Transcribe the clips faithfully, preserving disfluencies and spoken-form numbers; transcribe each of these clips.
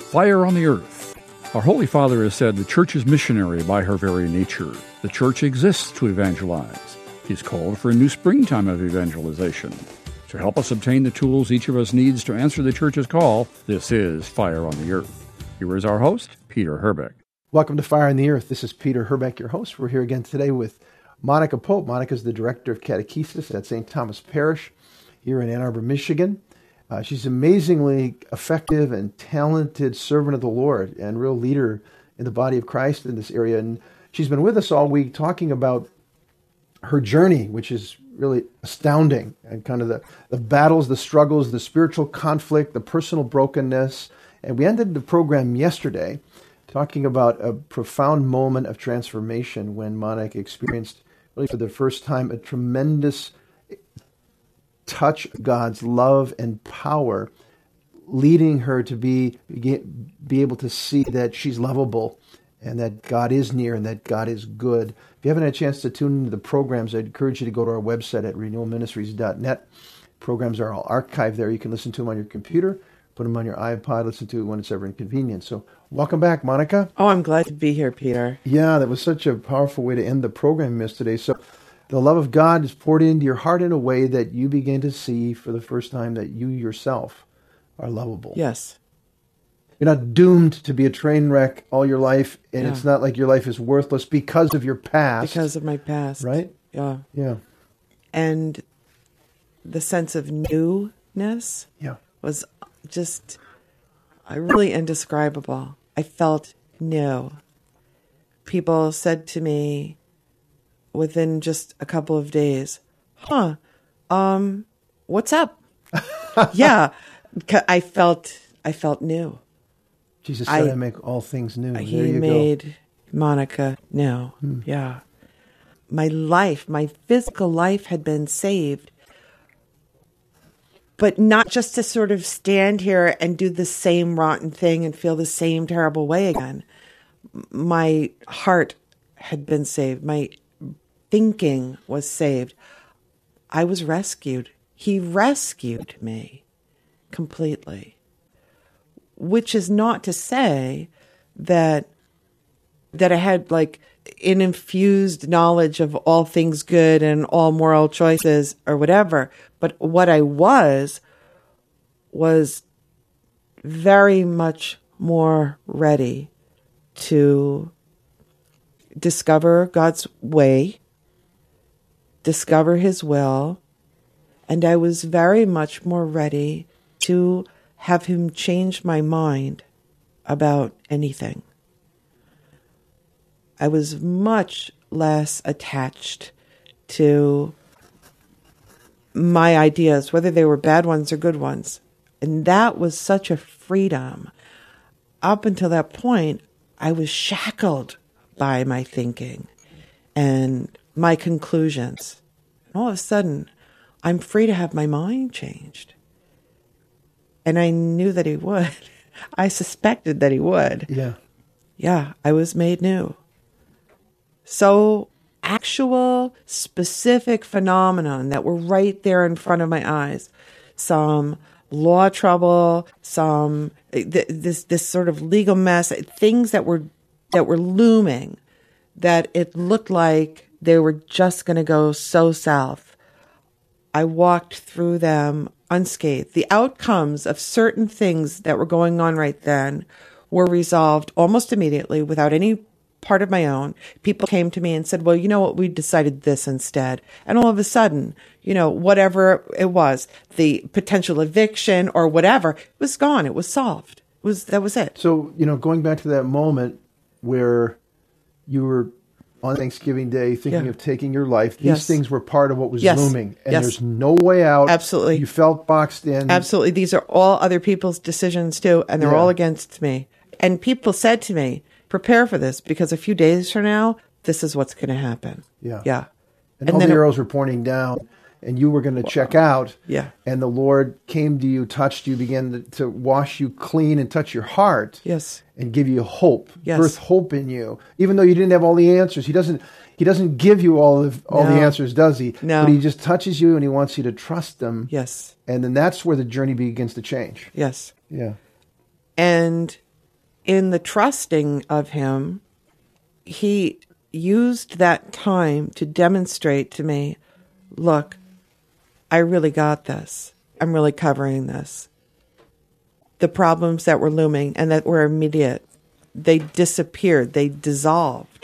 Fire on the Earth. Our Holy Father has said the Church is missionary by her very nature. The Church exists to evangelize. He's called for a new springtime of evangelization. To help us obtain the tools each of us needs to answer the Church's call, this is Fire on the Earth. Here is our host, Peter Herbeck. Welcome to Fire on the Earth. This is Peter Herbeck, your host. We're here again today with Monica Pope. Monica is the Director of Catechesis at Saint Thomas Parish here in Ann Arbor, Michigan. Uh, she's amazingly effective and talented servant of the Lord and real leader in the body of Christ in this area. And she's been with us all week talking about her journey, which is really astounding, and kind of the, the battles, the struggles, the spiritual conflict, the personal brokenness. And we ended the program yesterday talking about a profound moment of transformation when Monica experienced, really for the first time, a tremendous touch of God's love and power, leading her to be be able to see that she's lovable and that God is near and that God is good. If you haven't had a chance to tune into the programs, I'd encourage you to go to our website at renewal ministries dot net. Programs are all archived there. You can listen to them on your computer, put them on your iPod, listen to it when it's ever inconvenient. So welcome back, Monica. Oh, I'm glad to be here, Peter. Yeah, that was such a powerful way to end the program yesterday. So the love of God is poured into your heart in a way that you begin to see for the first time that you yourself are lovable. Yes. You're not doomed to be a train wreck all your life, and Yeah. it's not like your life is worthless because of your past. Because of my past. Right? Yeah. Yeah. And the sense of newness Yeah. was just uh, really indescribable. I felt new. People said to me within just a couple of days, huh, um, what's up? Yeah. I felt, I felt new. Jesus said, I, I make all things new. There He you made Monica new. Hmm. Yeah. My life, my physical life had been saved. But not just to sort of stand here and do the same rotten thing and feel the same terrible way again. My heart had been saved. My thinking was saved. I was rescued. He rescued me completely. Which is not to say that that I had like an infused knowledge of all things good and all moral choices or whatever. But what I was, was very much more ready to discover God's way, discover His will, and I was very much more ready to have Him change my mind about anything. I was much less attached to my ideas, whether they were bad ones or good ones. And that was such a freedom. Up until that point, I was shackled by my thinking and my conclusions. And all of a sudden, I'm free to have my mind changed. And I knew that He would. I suspected that He would. Yeah. Yeah, I was made new. So actual, specific phenomenon that were right there in front of my eyes. Some law trouble, some th- this this sort of legal mess, things that were that were looming, that it looked like they were just going to go so south. I walked through them unscathed. The outcomes of certain things that were going on right then were resolved almost immediately without any part of my own. People came to me and said, well, you know what, we decided this instead. And all of a sudden, you know, whatever it was, the potential eviction or whatever, it was gone. It was solved. It was, that was it. So, you know, going back to that moment where you were on Thanksgiving Day thinking Yeah. of taking your life, these Yes. things were part of what was Yes. looming. And Yes. there's no way out. Absolutely. You felt boxed in. Absolutely. These are all other people's decisions too, and they're Yeah. all against me. And people said to me, prepare for this, because a few days from now, this is what's going to happen. Yeah. Yeah. And, And all then the it- arrows were pointing down, and you were going to check out. Yeah. And the Lord came to you, touched you, began to, to wash you clean and touch your heart. Yes. And give you hope, Yes. birth hope in you. Even though you didn't have all the answers, He doesn't. He doesn't give you all of all No. the answers, does He? No. But He just touches you, and He wants you to trust Him. Yes. And then that's where the journey begins to change. Yes. Yeah. And in the trusting of him, he used that time to demonstrate to me, look, I really got this. I'm really covering this. The problems that were looming and that were immediate, they disappeared, they dissolved.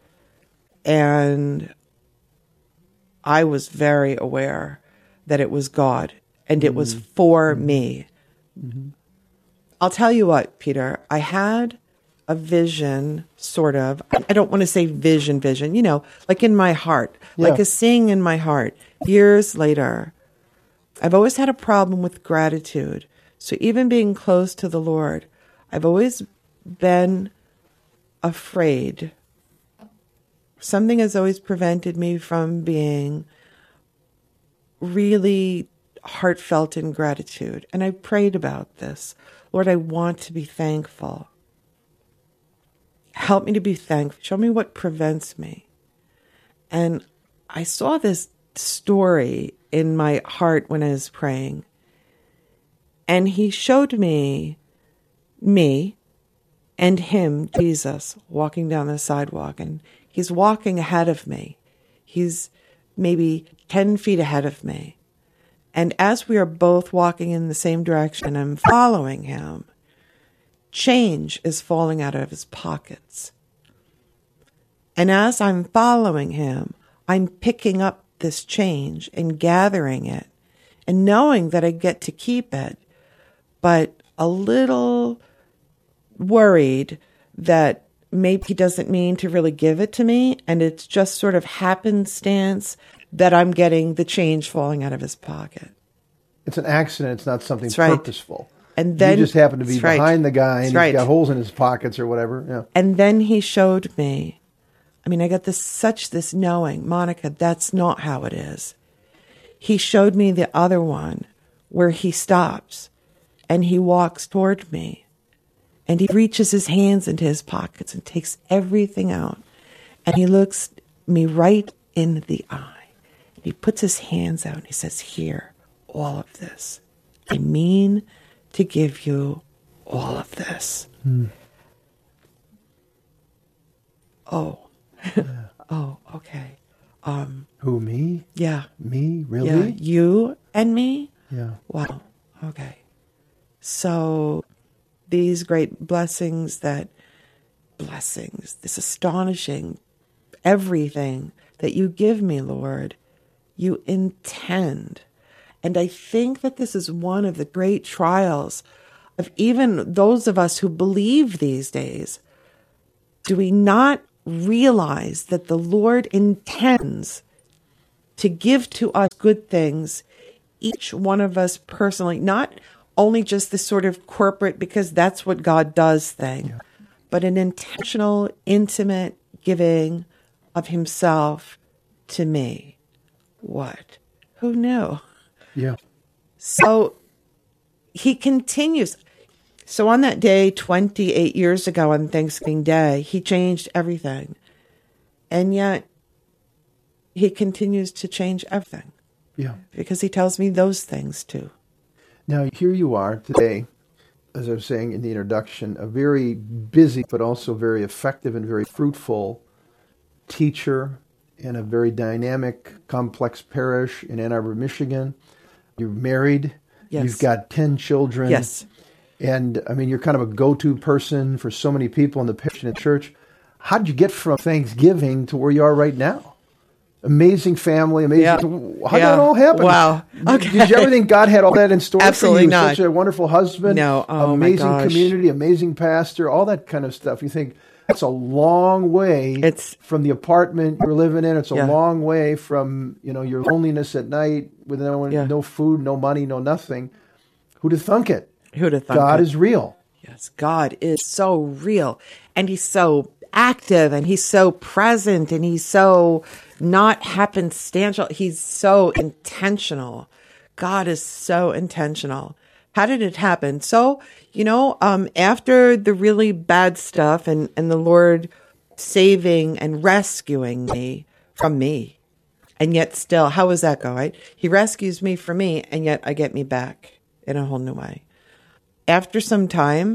And I was very aware that it was God and it mm-hmm. was for mm-hmm. me. Mm-hmm. I'll tell you what, Peter, I had a vision, sort of. I don't want to say vision, vision, you know, like in my heart, yeah. like a seeing in my heart. Years later, I've always had a problem with gratitude. So even being close to the Lord, I've always been afraid. Something has always prevented me from being really heartfelt in gratitude. And I prayed about this. Lord, I want to be thankful. Help me to be thankful. Show me what prevents me. And I saw this story in my heart when I was praying. And he showed me, me and him, Jesus, walking down the sidewalk. And he's walking ahead of me. He's maybe ten feet ahead of me. And as we are both walking in the same direction, I'm following him. Change is falling out of his pockets. And as I'm following him, I'm picking up this change and gathering it and knowing that I get to keep it, but a little worried that maybe he doesn't mean to really give it to me, and it's just sort of happenstance that I'm getting the change falling out of his pocket. It's an accident. It's not something That's right. purposeful. And then you just happen to be behind right. the guy, and That's he's right. got holes in his pockets or whatever. Yeah. And then he showed me. I mean, I got this such this knowing, Monica, that's not how it is. He showed me the other one where he stops and he walks toward me and he reaches his hands into his pockets and takes everything out. And he looks me right in the eye. And he puts his hands out and he says, here, all of this. I mean to give you all of this. Hmm. Oh. Yeah. Oh, okay. Um, Who, me? Yeah. Me? Really? Yeah. You and me? Yeah. Wow. Okay. So these great blessings that, blessings, this astonishing everything that you give me, Lord, you intend. And I think that this is one of the great trials of even those of us who believe these days. Do we not realize that the Lord intends to give to us good things, each one of us personally, not only just this sort of corporate, because that's what God does thing, yeah. but an intentional, intimate giving of himself to me. What? Who knew? Yeah. So he continues. So on that day, twenty-eight years ago on Thanksgiving Day, he changed everything. And yet he continues to change everything. Yeah. Because he tells me those things too. Now, here you are today, as I was saying in the introduction, a very busy but also very effective and very fruitful teacher in a very dynamic, complex parish in Ann Arbor, Michigan. You're married. Yes. You've got ten children. Yes. And, I mean, you're kind of a go-to person for so many people in the parish and church. How did you get from Thanksgiving to where you are right now? Amazing family, amazing. Yeah. How did yeah. that all happen? Wow. Okay. Did you ever think God had all that in store Absolutely for you? not. Such a wonderful husband, no. Oh, amazing my gosh. community, amazing pastor, all that kind of stuff. You think, that's a long way it's, from the apartment you're living in. It's a yeah. long way from, you know, your loneliness at night with no, yeah. no food, no money, no nothing. Who'd have thunk it? Who'd have thunk God it? is real. Yes, God is so real. And he's so active and he's so present and he's so not happenstantial. He's so intentional. God is so intentional. How did it happen? So, you know, um, after the really bad stuff and, and the Lord saving and rescuing me from me, and yet still, how does that go, right? He rescues me from me, and yet I get me back in a whole new way. After some time,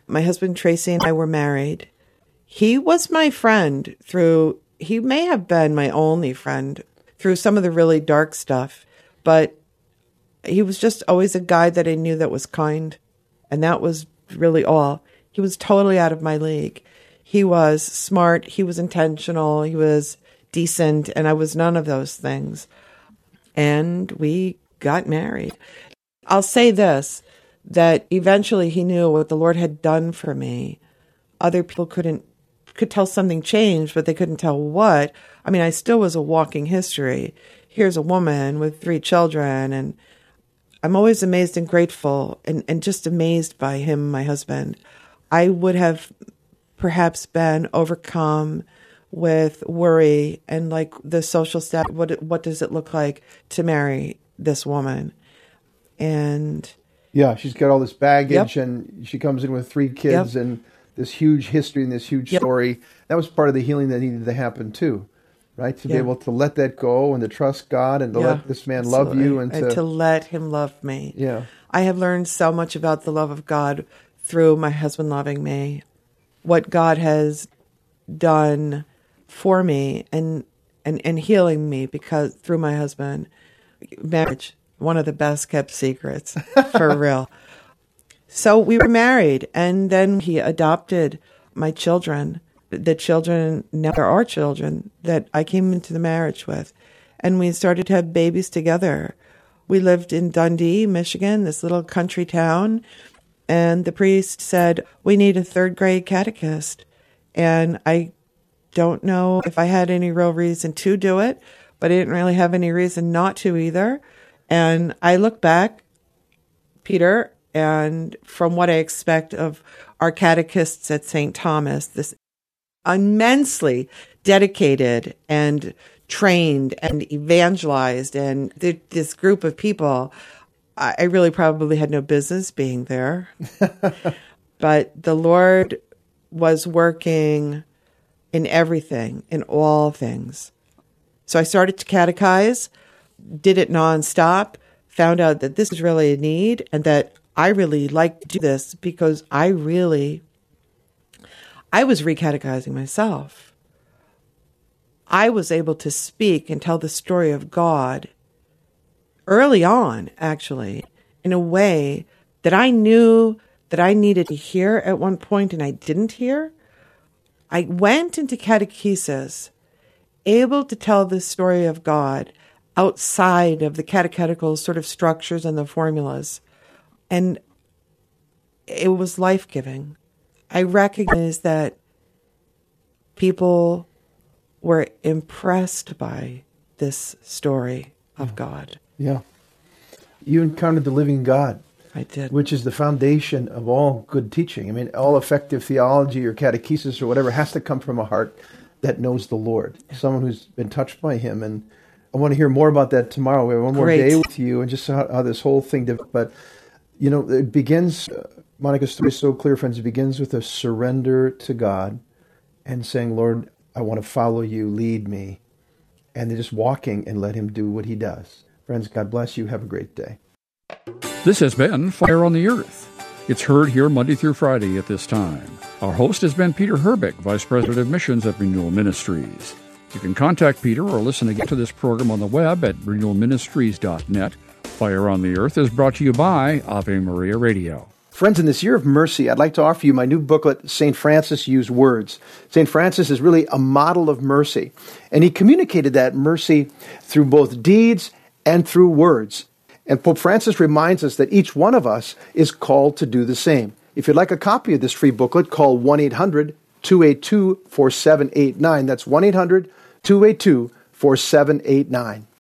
My husband Tracy and I were married. He was my friend through, he may have been my only friend through some of the really dark stuff, but he was just always a guy that I knew that was kind. And that was really all. He was totally out of my league. He was smart. He was intentional. He was decent. And I was none of those things. And we got married. I'll say this, that eventually he knew what the Lord had done for me. Other people couldn't, could tell something changed, but they couldn't tell what. I mean, I still was a walking history. Here's a woman with three children, and I'm always amazed and grateful and, and just amazed by him, my husband. I would have perhaps been overcome with worry and like the social status. What, what does it look like to marry this woman? And yeah, she's got all this baggage, yep. and she comes in with three kids yep. and this huge history and this huge yep. story. That was part of the healing that needed to happen too, right? To yeah. be able to let that go and to trust God and to yeah, let this man love absolutely. you and to, and to let him love me. Yeah, I have learned so much about the love of God through my husband loving me, what God has done for me and and, and healing me because through my husband. Marriage, one of the best kept secrets, for real. So we were married, and then he adopted my children, the children, now there are children that I came into the marriage with, and we started to have babies together. We lived in Dundee, Michigan, this little country town, and the priest said, we need a third grade catechist. And I don't know if I had any real reason to do it, but I didn't really have any reason not to either. And I look back, Peter, and from what I expect of our catechists at Saint Thomas, this immensely dedicated and trained and evangelized, and th- this group of people, I, I really probably had no business being there. But the Lord was working in everything, in all things. So I started to catechize, did it nonstop, found out that this is really a need and that I really like to do this because I really, I was recatechizing myself. I was able to speak and tell the story of God early on, actually, in a way that I knew that I needed to hear at one point and I didn't hear. I went into catechesis able to tell the story of God outside of the catechetical sort of structures and the formulas. And it was life-giving. I recognized that people were impressed by this story of God. Yeah. You encountered the living God. I did. Which is the foundation of all good teaching. I mean, all effective theology or catechesis or whatever has to come from a heart that knows the Lord, someone who's been touched by him. And I want to hear more about that tomorrow. We have one more Great. day with you and just how, how this whole thing, develops. But, you know, it begins, uh, Monica's story is so clear, friends, it begins with a surrender to God and saying, Lord, I want to follow you, lead me. And they're just walking and let him do what he does. Friends, God bless you. Have a great day. This has been Fire on the Earth. It's heard here Monday through Friday at this time. Our host has been Peter Herbeck, Vice President of Missions at Renewal Ministries. You can contact Peter or listen again to this program on the web at renewal ministries dot net. Fire on the Earth is brought to you by Ave Maria Radio. Friends, in this year of mercy, I'd like to offer you my new booklet, Saint Francis Used Words. Saint Francis is really a model of mercy, and he communicated that mercy through both deeds and through words. And Pope Francis reminds us that each one of us is called to do the same. If you'd like a copy of this free booklet, call one eight hundred two eight two four seven eight nine. That's one eight hundred two eight two four seven eight nine.